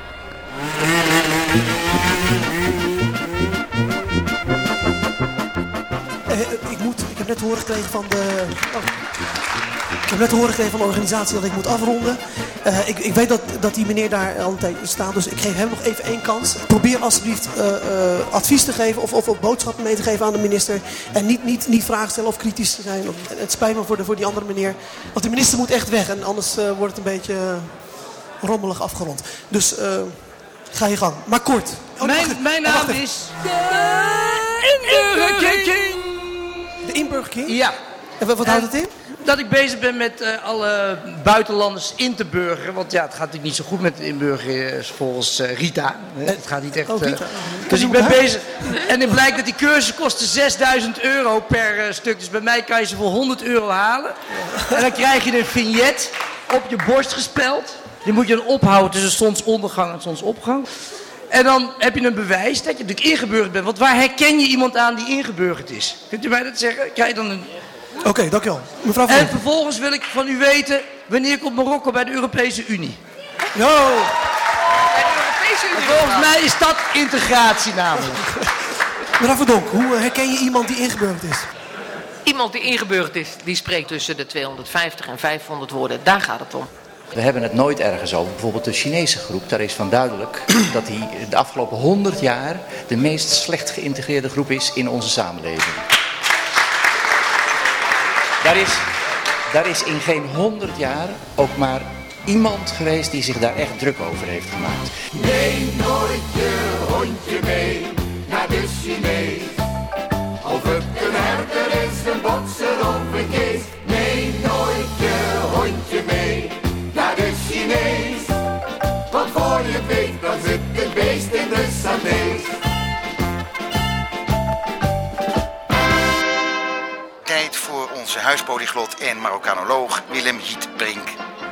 Uh, ik, moet, ik heb net horen gekregen van de... Oh. Ik heb net horen gekregen van de organisatie dat ik moet afronden. Uh, ik, ik weet dat, dat die meneer daar al een tijd staat, dus ik geef hem nog even één kans. Probeer alsjeblieft uh, uh, advies te geven of, of, of boodschappen mee te geven aan de minister. En niet, niet, niet vragen stellen of kritisch te zijn. Het spijt me voor, de, voor die andere meneer. Want de minister moet echt weg en anders uh, wordt het een beetje uh, rommelig afgerond. Dus uh, ga je gang. Maar kort. Oh, mijn, mijn naam oh, is... De Inburger King. De Inburger King? Ja. En wat, wat houdt het in? Dat ik bezig ben met uh, alle buitenlanders in te burgeren. Want ja, het gaat natuurlijk niet zo goed met de inburgers volgens uh, Rita. Het gaat niet echt... Uh, oh, dus ik ben bezig. En het blijkt dat die cursus kosten zesduizend euro per uh, stuk. Dus bij mij kan je ze voor honderd euro halen. En dan krijg je een vignet op je borst gespeld. Die moet je dan ophouden tussen zonsondergang en zonsopgang. En dan heb je een bewijs dat je natuurlijk ingeburgerd bent. Want waar herken je iemand aan die ingeburgerd is? Kunt u mij dat zeggen? Krijg je dan een... Oké, okay, dankjewel. Mevrouw en vervolgens wil ik van u weten, wanneer komt Marokko bij de Europese Unie? Yo! Bij de Europese Unie? En volgens mij is dat integratie namelijk. Mevrouw Verdonk, hoe herken je iemand die ingeburgerd is? Iemand die ingeburgerd is, die spreekt tussen de tweehonderdvijftig en vijfhonderd woorden. Daar gaat het om. We hebben het nooit ergens over. Bijvoorbeeld de Chinese groep, daar is van duidelijk dat die de afgelopen honderd jaar de meest slecht geïntegreerde groep is in onze samenleving. Daar is, daar is in geen honderd jaar ook maar iemand geweest die zich daar echt druk over heeft gemaakt. Neem nooit je hondje mee naar de Chinees. Of het een herder is, een bokser of een kees. Neem nooit je hondje mee naar de Chinees. Want voor je weet, dan zit het beest in de Samees. Tijd voor onze huispolyglot en Marokkanoloog Willem Gietbrink.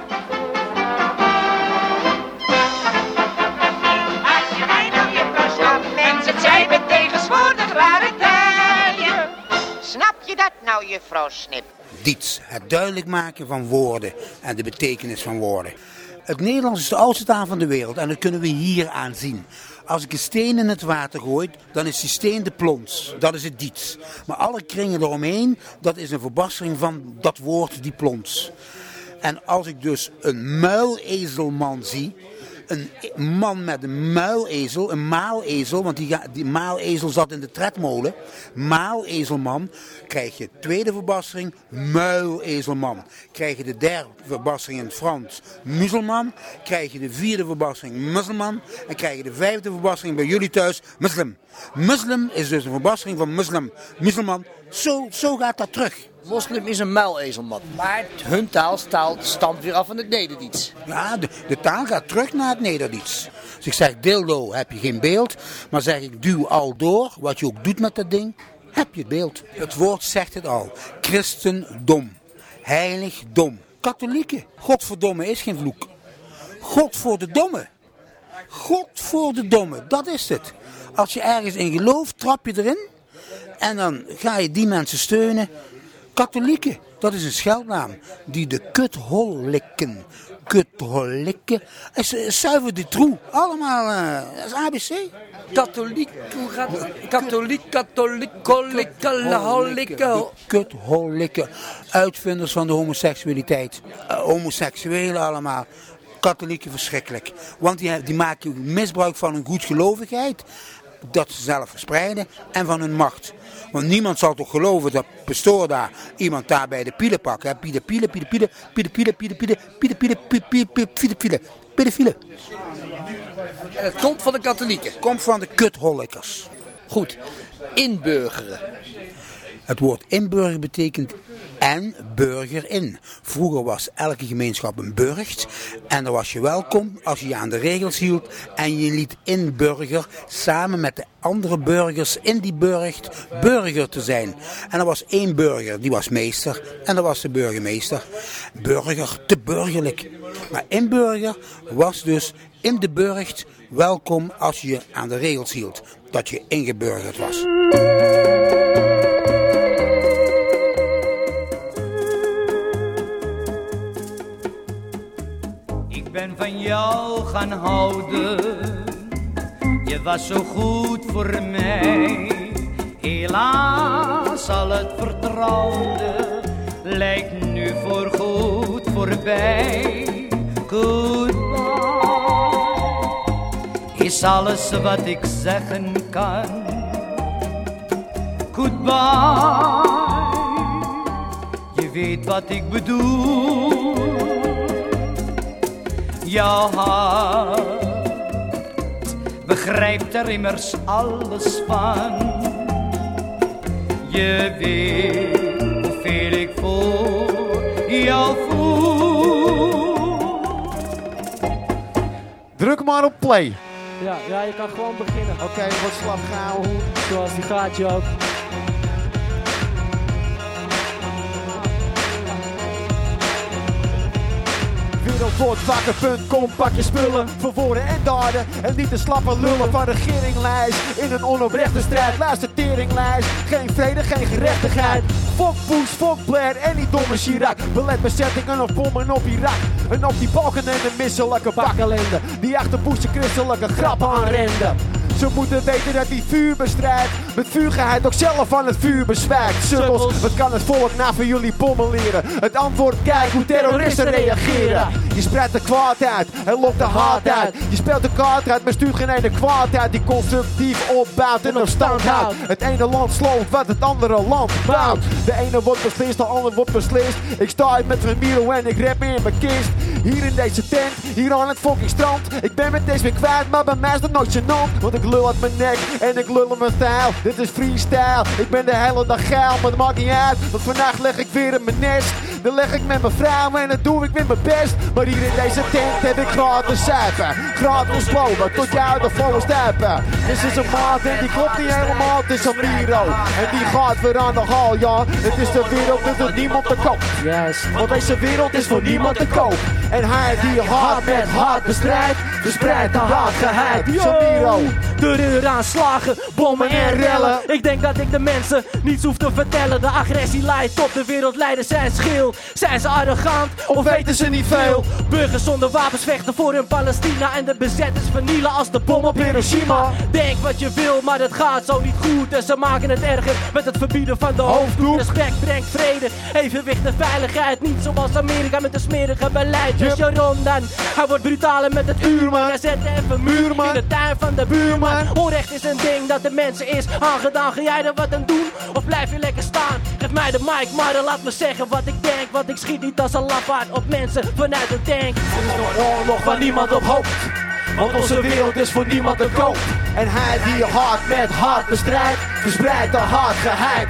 Als je mij nou je verstaat, mensen zijn met tegenwoordig rare tijden. Snap je dat nou, juffrouw Snip? Diets, het duidelijk maken van woorden en de betekenis van woorden. Het Nederlands is de oudste taal van de wereld en dat kunnen we hier aan zien. Als ik een steen in het water gooi, dan is die steen de plons. Dat is het diets. Maar alle kringen eromheen, dat is een verbastering van dat woord die plons. En als ik dus een muilezelman zie, een man met een muilezel, een maalezel, want die, die maalezel zat in de tredmolen. Maalezelman, krijg je tweede verbastering, muilezelman. Krijg je de derde verbastering in het Frans, muzelman. Krijg je de vierde verbastering, muzelman. En krijg je de vijfde verbastering bij jullie thuis, moslim. Moslim is dus een verbastering van moslim, muzelman. Zo, zo gaat dat terug. Moslim is een muilezelman. Maar hun taal staalt, stamt weer af van het Nederdiets. Ja, de, de taal gaat terug naar het Nederdiets. Als ik zeg dildo, heb je geen beeld. Maar zeg ik duw al door, wat je ook doet met dat ding, heb je het beeld. Het woord zegt het al. Christendom. Heiligdom. Katholieken. Godverdomme is geen vloek. God voor de domme. God voor de domme, dat is het. Als je ergens in gelooft, trap je erin. En dan ga je die mensen steunen. Katholieken, dat is een scheldnaam. Die de kuthol likken. Kutholikken. Zuiver de troe. Allemaal, uh, dat is A B C. Katholiek, hoe gaat het? Katholiek, katholiek, holikken. Kutholikken. Uitvinders van de homoseksualiteit. Uh, homoseksuelen allemaal. Katholieken verschrikkelijk. Want die, die maken misbruik van hun goedgelovigheid. Dat ze zelf verspreiden. En van hun macht. Want niemand zal toch geloven dat pastoor daar iemand daar bij de pielen pakken. Pieden, pielen, pieden, pielen, pieden, pielen, pieden, pielen, pieden, pielen, pieden, pielen, pielen, pieden, pielen. Het komt van de katholieken. Komt van de kuthollikers. Goed, inburgeren. Het woord inburgeren betekent en burger in. Vroeger was elke gemeenschap een burcht. En dan was je welkom als je je aan de regels hield. En je liet inburger samen met de andere burgers in die burcht burger te zijn. En er was één burger, die was meester. En dat was de burgemeester. Burger, te burgerlijk. Maar inburger was dus in de burcht welkom als je je aan de regels hield. Dat je ingeburgerd was. Ik ben van jou gaan houden, je was zo goed voor mij. Helaas al het vertrouwde lijkt nu voorgoed voorbij. Goodbye is alles wat ik zeggen kan. Goodbye, je weet wat ik bedoel. Jouw hart begrijpt er immers alles van. Je weet hoeveel ik voor jou voel. Druk maar op play. Ja, ja, je kan gewoon beginnen. Oké, okay, wat slap gaan. Zoals die gaat je ook. wereldwoordwakker punt com, pak je spullen voor woorden en daden. En niet de slappe lullen van regeringlijst. In een onoprechte strijd, luister teringlijst. Geen vrede, geen gerechtigheid. Fok Bush, fok Blair en die domme Chirac. Belet bezettingen of bommen op Irak. En op die balken en de misselijke bakkelende. Die achter Bush'e christelijke grappen aanrenden. Ze moeten weten dat die vuur bestrijdt. Met vuurgeheid ook zelf van het vuur bezwijkt. Sukkels, wat kan het volk na van jullie bommen leren? Het antwoord, kijk hoe terroristen reageren. Je spreidt de kwaad uit en lokt de haat uit. Je speelt de kaart uit, maar stuurt geen ene kwaad uit. Die constructief opbouwt en op stand houdt. Het ene land sloopt wat het andere land bouwt. De ene wordt beslist, de ander wordt beslist. Ik sta uit met Ramiro en ik rap in mijn kist. Hier in deze tent, hier aan het fucking strand. Ik ben met deze weer kwijt, maar bij mij is dat nooit gênant. Want ik lul uit mijn nek en ik lul in mijn stijl. Dit is freestyle, ik ben de hele dag geil, maar dat maakt niet uit. Want vandaag leg ik weer in mijn nest. Dan leg ik met mijn vrouw en dan doe ik weer mijn best. Maar hier in deze tent heb ik gratis zuipen. Gratis slopen, tot jou de volle stuipen. Dit is een maat en die klopt niet helemaal, het is een Miro. En die gaat weer aan de haal, ja. Het is de wereld, dus er niemand te koop. Yes. Want deze wereld is voor niemand te koop. En hij die hard met hard bestrijdt, verspreidt de haatgeheid. Samiro. De deur aanslagen, bommen en rellen. Ik denk dat ik de mensen niets hoef te vertellen. De agressie leidt tot de wereldleiders zijn schil. Zijn ze arrogant of weten ze niet veel? Burgers zonder wapens vechten voor hun Palestina. En de bezetters vernielen als de bom op Hiroshima. Denk wat je wil, maar het gaat zo niet goed. En ze maken het erger met het verbieden van de hoofddoek. Respect brengt vrede, evenwicht en veiligheid. Niet zoals Amerika met een smerige beleid. netjes Sharon dan. Hij wordt brutaler met het uurman. Hij zet even muurman in de tuin van de buurman. Onrecht is een ding dat de mensen is aangedaan. Ga jij er wat aan doen? Of blijf je lekker staan? Geef mij de mic, maar dan laat me zeggen wat ik denk. Want ik schiet niet als een lafaard op mensen vanuit een tank. Er is een oorlog waar niemand op hoopt. Want onze wereld is voor niemand te koop. En hij die hard met hard bestrijdt, verspreidt de hard gehyped.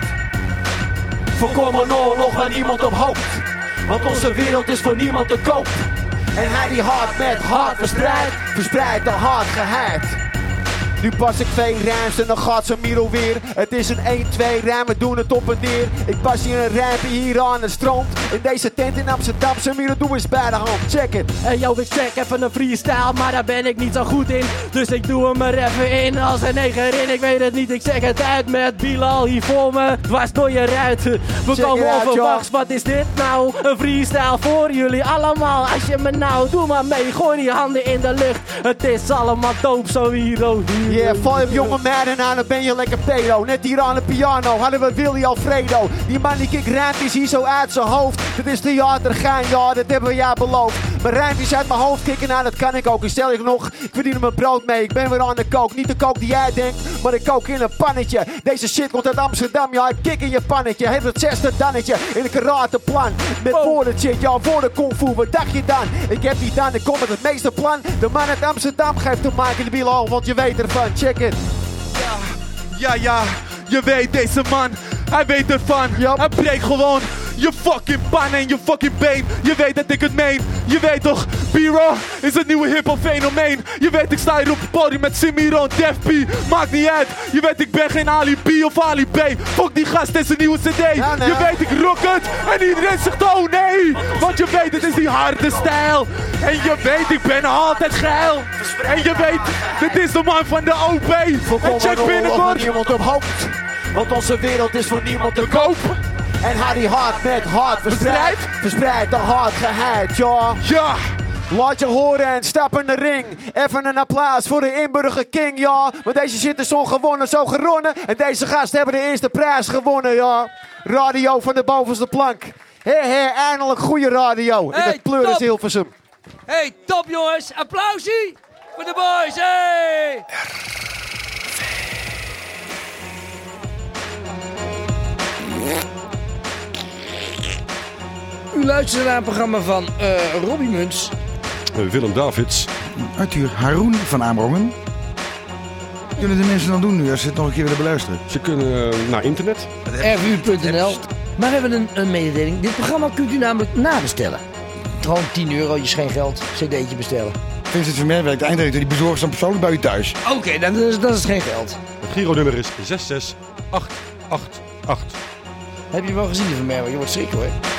Voorkom een oorlog waar niemand op hoopt. Want onze wereld is voor niemand te koop. En hij die hard met hard bestrijdt, verspreidt de hard gehyped. Nu pas ik twee rijms en dan gaat ze Miro weer. Het is een één twee rijm, we doen het op en neer. Ik pas hier een rijmpje hier aan het strand. In deze tent in Amsterdam, ze Miro doe eens bij de hand. Check it. Hey yo, ik check even een freestyle, maar daar ben ik niet zo goed in. Dus ik doe hem er even in als een negerin. Ik weet het niet, ik zeg het uit met Bilal hier voor me. Dwars door je ruiten. We Check komen it out, overwachts, wat is dit nou? Een freestyle voor jullie allemaal. Als je me nou, doe maar mee, gooi die handen in de lucht. Het is allemaal dope, zo hier, oh hier. Yeah, val je jonge meiden aan, dan ben je lekker pedo. Net hier aan de piano hadden we Willy Alfredo. Die man die kikt rijmpjes hier zo uit zijn hoofd. Dat is theater gaan, ja, dat hebben we ja beloofd. Maar rijmpjes uit mijn hoofd kicken, nou dat kan ik ook. En stel ik nog, ik verdien er mijn brood mee. Ik ben weer aan de kook, niet de kook die jij denkt, maar ik kook in een pannetje. Deze shit komt uit Amsterdam, ja, ik kik in je pannetje. Heeft het zesde dannetje in een karateplan. Met oh. woorden shit, ja, woorden kung fu, wat dacht je dan? Ik heb niet dan, ik kom met het meeste plan. De man uit Amsterdam geeft te maken de wiel al, want je weet ervan. Check it. Ja, ja, ja, je weet deze man, hij weet ervan. Yep. Hij breekt gewoon je fucking pan en je fucking been. Je weet dat ik het meen. Je weet toch, B-Raw is het nieuwe hip-hop fenomeen. Je weet ik sta hier op het podium met Simiro en Def P. Maakt niet uit, je weet ik ben geen Ali B of Ali B. Fuck die gast, dit is een nieuwe cd. Ja, nee. Je weet ik rock het en iedereen zegt oh nee. Want je weet het is die harde stijl. En je weet ik ben altijd geil. En je weet, dit is de man van de O P. En check binnenkort. Niemand op hoofd. Want onze wereld is voor niemand te koop. En hij die hard met hard verspreidt, verspreidt de hard geheid, ja. Ja. Laat je horen en stap in de ring. Even een applaus voor de Inburger King, ja. Want deze shit is zo gewonnen, zo geronnen. En deze gasten hebben de eerste prijs gewonnen, ja. Radio van de bovenste plank. Hé, hé, eindelijk goede radio. In hey, het Pleuris Hilversum. Hey, top jongens. Applausie voor de boys, hey. U luistert naar een programma van uh, Robbie Muns. Uh, Willem Davids. Arthur Haroun van Amerongen. Wat kunnen de mensen dan doen nu als ze het nog een keer willen beluisteren? Ze kunnen uh, naar internet. R V U punt N L. Maar we hebben een, een mededeling. Dit programma kunt u namelijk nabestellen. Gewoon tien euro, je geen geld. cd'tje bestellen. Vincent Vermeer werkt de eindredacteur, die bezorgt dan persoonlijk bij u thuis. Oké, okay, dan is dat is geen geld. Het Giro-nummer is zes zes acht acht acht. Heb je wel gezien, Vermeer? Je wordt schrik hoor.